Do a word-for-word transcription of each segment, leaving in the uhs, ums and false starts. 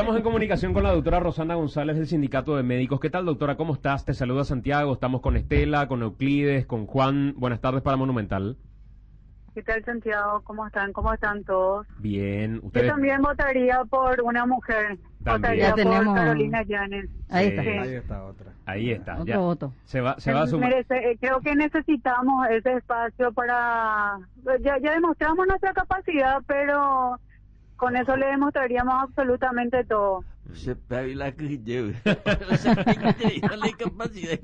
estamos en comunicación con la doctora Rosana González del Sindicato de Médicos. ¿Qué tal, doctora? ¿Cómo estás? Te saluda Santiago. Estamos con Estela, con Euclides, con Juan. Buenas tardes para Monumental. ¿Qué tal, Santiago? ¿Cómo están? ¿Cómo están todos? Bien. ¿Ustedes? Yo también votaría por una mujer. También. Votaría Ya tenemos... por Carolina Llanes. Ahí Sí. está. Ahí está otra. Ahí está. Otro Ya. voto. Se va, se va a sumar. Merece- eh, creo que necesitamos ese espacio para... Ya, ya demostramos nuestra capacidad, pero con eso le demostraríamos absolutamente todo. Se paga la que lleve. O sea, hay que darle capacidad.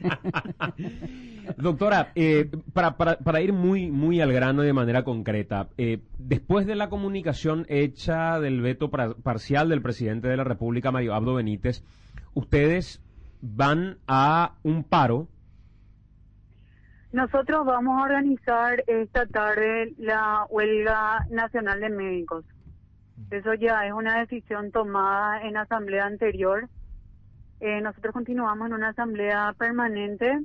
Doctora, eh, para, para, para ir muy, muy al grano y de manera concreta, eh, después de la comunicación hecha del veto pra- parcial del presidente de la República, Mario Abdo Benítez, ustedes van a un paro. Nosotros vamos a organizar esta tarde la huelga nacional de médicos. Eso ya es una decisión tomada en asamblea anterior. Eh, nosotros continuamos en una asamblea permanente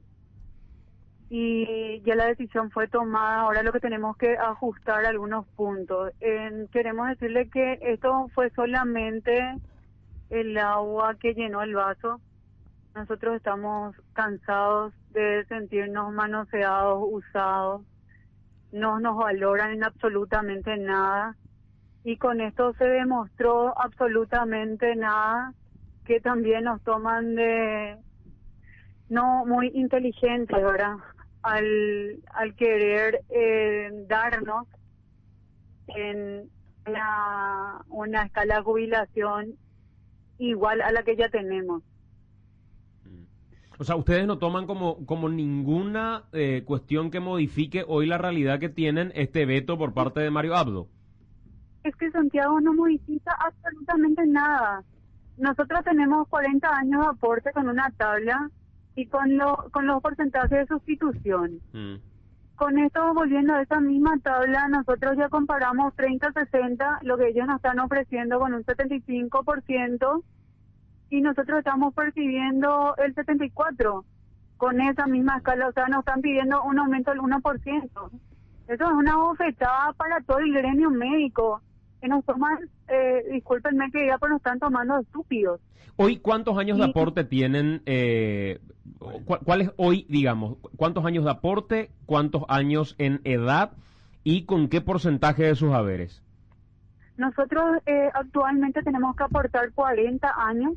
y ya la decisión fue tomada. Ahora lo que tenemos que ajustar algunos puntos. Eh, queremos decirle que esto fue solamente el agua que llenó el vaso. Nosotros estamos cansados de sentirnos manoseados, usados. No nos valoran en absolutamente nada. Y con esto se demostró absolutamente nada, que también nos toman de no muy inteligentes, ¿verdad? Al, al querer eh, darnos en una, una escala de jubilación igual a la que ya tenemos. O sea, ustedes no toman como, como ninguna eh, cuestión que modifique hoy la realidad que tienen este veto por parte de Mario Abdo. Es que Santiago no modifica absolutamente nada. Nosotros tenemos cuarenta años de aporte con una tabla y con, lo, con los porcentajes de sustitución. Mm. Con esto, volviendo a esa misma tabla, nosotros ya comparamos treinta sesenta, lo que ellos nos están ofreciendo con un setenta y cinco por ciento, y nosotros estamos percibiendo el setenta y cuatro por ciento con esa misma escala. O sea, nos están pidiendo un aumento del uno por ciento. Eso es una bofetada para todo el gremio médico. Que nos toman, eh, discúlpenme que diga, pero nos están tomando estúpidos. Hoy, ¿cuántos años de Y- aporte tienen? Eh, cu- ¿Cuál es hoy, digamos, cuántos años de aporte, cuántos años en edad y con qué porcentaje de sus haberes? Nosotros eh, actualmente tenemos que aportar cuarenta años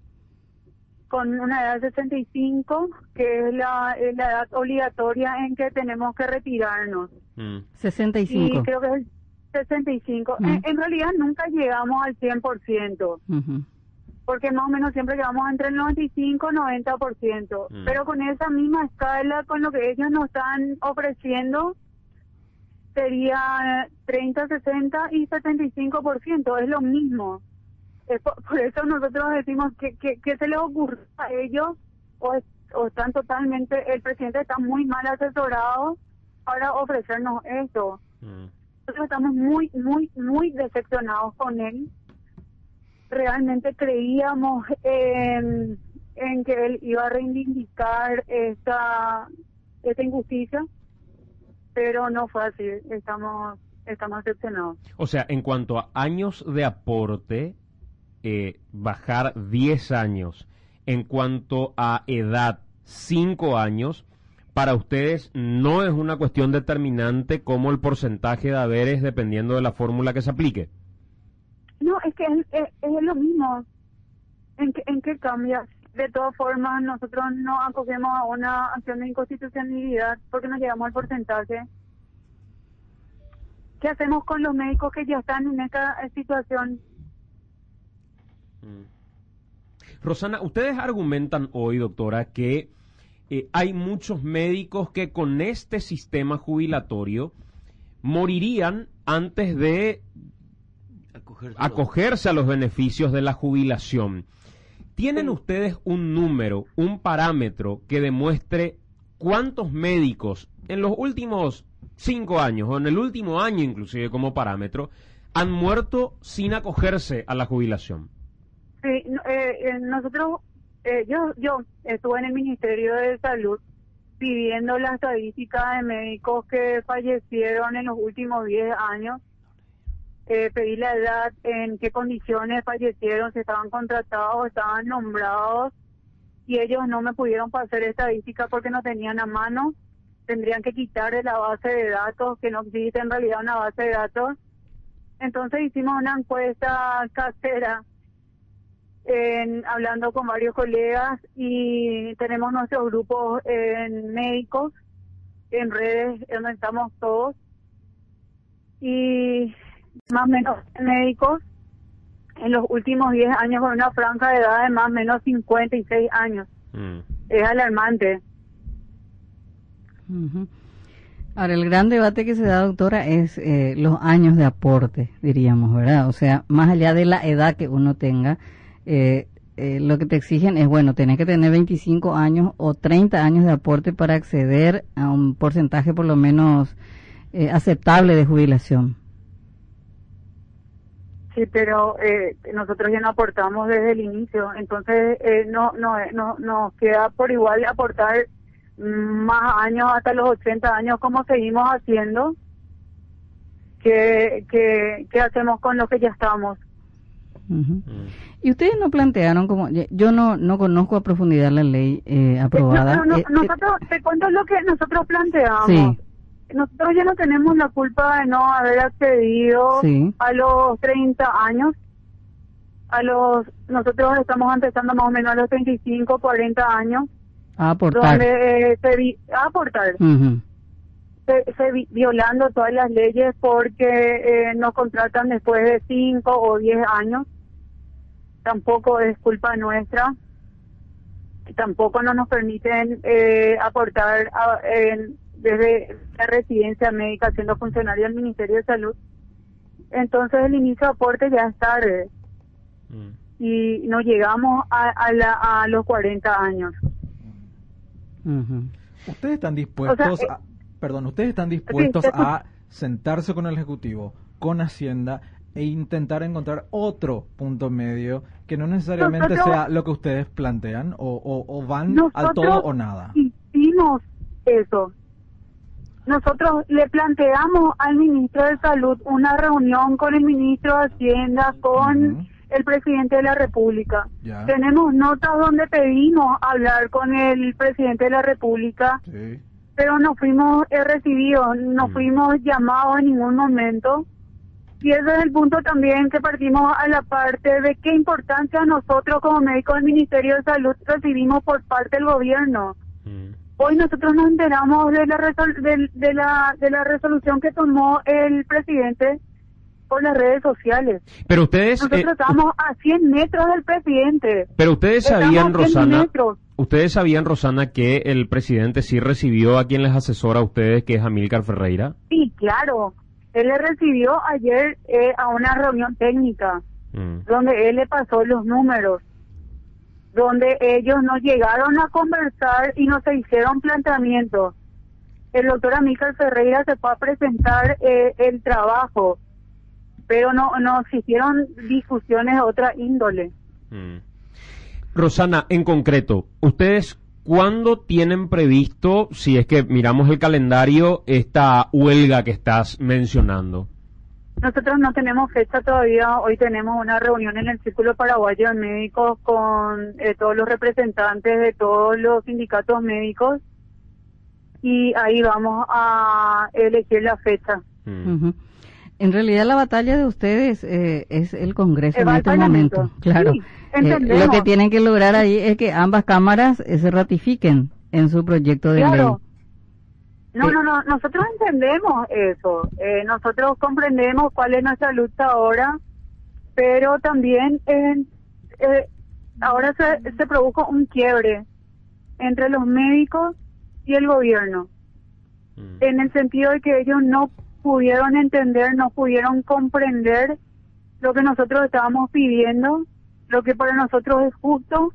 con una edad de sesenta y cinco, que es la, es la edad obligatoria en que tenemos que retirarnos. Mm. sesenta y cinco. Y creo que es sesenta y cinco. Mm. En, en realidad nunca llegamos al cien por ciento, Ujú. porque más o menos siempre quedamos entre el noventa y cinco y noventa por ciento. Mm. Pero con esa misma escala, con lo que ellos nos están ofreciendo, sería treinta, sesenta y setenta y cinco por ciento. Es lo mismo. Es por, por eso nosotros decimos que, que, que se les ocurre a ellos, o, es- o están totalmente, el presidente está muy mal asesorado para ofrecernos esto. Mm. Nosotros estamos muy, muy, muy decepcionados con él. Realmente creíamos en, en que él iba a reivindicar esta, esta injusticia, pero no fue así. Estamos, estamos decepcionados. O sea, en cuanto a años de aporte, eh, bajar diez años. En cuanto a edad, cinco años. Para ustedes no es una cuestión determinante como el porcentaje de haberes dependiendo de la fórmula que se aplique. No, es que es, es, es lo mismo. ¿En qué, ¿En qué cambia? De todas formas, nosotros no acogemos a una acción de inconstitucionalidad porque no llegamos al porcentaje. ¿Qué hacemos con los médicos que ya están en esta eh, situación? Rosana, ustedes argumentan hoy, doctora, que eh, hay muchos médicos que con este sistema jubilatorio morirían antes de Acogerse acogerse a los beneficios de la jubilación. ¿Tienen Sí. ustedes un número, un parámetro que demuestre cuántos médicos en los últimos cinco años o en el último año inclusive como parámetro han muerto sin acogerse a la jubilación? Sí, no, eh, eh, nosotros, eh, yo, yo estuve en el Ministerio de Salud pidiendo la estadística de médicos que fallecieron en los últimos diez años. eh, pedí la edad, en qué condiciones fallecieron, si estaban contratados, estaban nombrados, y ellos no me pudieron pasar estadística porque no tenían a mano. Tendrían que quitar de la base de datos, que no existe en realidad una base de datos. Entonces hicimos una encuesta casera, en, hablando con varios colegas, y tenemos nuestros grupos en médicos, en redes donde estamos todos, y más o menos médicos en los últimos diez años con una franja de edad de más o menos cincuenta y seis años. Mm. Es alarmante. Uh-huh. Ahora, el gran debate que se da, doctora, es eh, los años de aporte, diríamos, ¿verdad? O sea, más allá de la edad que uno tenga, eh, eh, lo que te exigen es, bueno, tenés que tener veinticinco años o treinta años de aporte para acceder a un porcentaje por lo menos eh, aceptable de jubilación. Sí, pero eh, nosotros ya no aportamos desde el inicio, entonces eh, no, no, no, nos queda por igual aportar más años hasta los ochenta años como seguimos haciendo, que, que, que hacemos con lo que ya estamos. Uh-huh. Y ustedes no plantearon como, yo no no conozco a profundidad la ley eh, aprobada. No, no, eh, nosotros, eh, te cuento lo que nosotros planteamos. Sí. Nosotros ya no tenemos la culpa de no haber accedido sí. a los treinta años. A los Nosotros estamos empezando más o menos a los treinta y cinco, cuarenta años. A aportar. Donde, eh, se vi, a aportar. Uh-huh. Se, se vi, violando todas las leyes porque eh, nos contratan después de cinco o diez años. Tampoco es culpa nuestra. Tampoco no nos permiten eh, aportar a, en, desde la residencia médica siendo funcionario del Ministerio de Salud. Entonces el inicio de aporte ya es tarde. Mm. Y no llegamos a, a, la, a los cuarenta años. Uh-huh. Ustedes están dispuestos o sea, a, perdón, ustedes están dispuestos sí, a sentarse con el Ejecutivo, con Hacienda e intentar encontrar otro punto medio que no necesariamente nosotros, sea lo que ustedes plantean o, o, o van al todo o nada. Hicimos eso. Nosotros le planteamos al ministro de Salud una reunión con el ministro de Hacienda, con uh-huh. el presidente de la República. Ya. Tenemos notas donde pedimos hablar con el presidente de la República, sí. pero no fuimos eh, recibidos, no sí. fuimos llamados en ningún momento. Y ese es el punto también que partimos a la parte de qué importancia nosotros como médicos del Ministerio de Salud recibimos por parte del gobierno. Mm. Hoy nosotros nos enteramos de la, resol- de, de, la, de la resolución que tomó el presidente por las redes sociales. Pero ustedes... Nosotros eh, estamos a cien metros del presidente. Pero ustedes sabían, Rosana... ¿Ustedes sabían, Rosana, que el presidente sí recibió a quien les asesora a ustedes, que es Amílcar Ferreira? Sí, claro. Él le recibió ayer eh, a una reunión técnica, mm. donde él le pasó los números, donde ellos nos llegaron a conversar y nos hicieron planteamientos. El doctor Amílcar Ferreira se fue a presentar eh, el trabajo, pero no, no existieron discusiones de otra índole. Mm. Rosana, en concreto, ¿ustedes cuándo tienen previsto, si es que miramos el calendario, esta huelga que estás mencionando? Nosotros no tenemos fecha todavía. Hoy tenemos una reunión en el Círculo Paraguayo de Médicos con eh, todos los representantes de todos los sindicatos médicos y ahí vamos a elegir la fecha. Mm. Uh-huh. En realidad la batalla de ustedes eh, es el Congreso en este momento. Claro. Sí, eh, lo que tienen que lograr ahí es que ambas cámaras eh, se ratifiquen en su proyecto de claro. ley. No, eh, no, no, nosotros entendemos eso. Eh, nosotros comprendemos cuál es nuestra lucha ahora, pero también eh, eh, ahora se, se produjo un quiebre entre los médicos y el gobierno, mm. en el sentido de que ellos no pudieron entender, no pudieron comprender lo que nosotros estábamos pidiendo, lo que para nosotros es justo,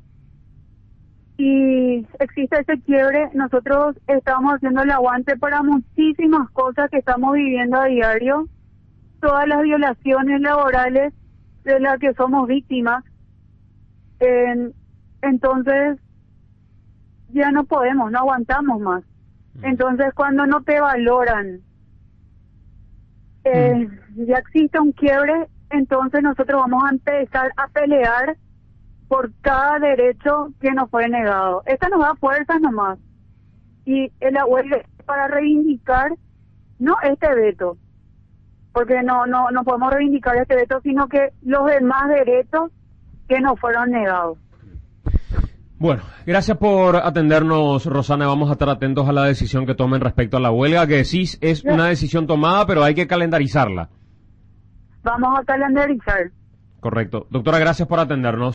y existe ese quiebre. Nosotros estamos haciendo el aguante para muchísimas cosas que estamos viviendo a diario, todas las violaciones laborales de las que somos víctimas. En, entonces ya no podemos, no aguantamos más. Entonces cuando no te valoran eh, ya existe un quiebre, entonces nosotros vamos a empezar a pelear por cada derecho que nos fue negado. Esta nos da fuerzas nomás. Y la huelga es para reivindicar, no este veto, porque no, no, no podemos reivindicar este veto, sino que los demás derechos que nos fueron negados. Bueno, gracias por atendernos, Rosana. Vamos a estar atentos a la decisión que tomen respecto a la huelga, que decís es una decisión tomada, pero hay que calendarizarla. Vamos a calendarizar. Correcto. Doctora, gracias por atendernos.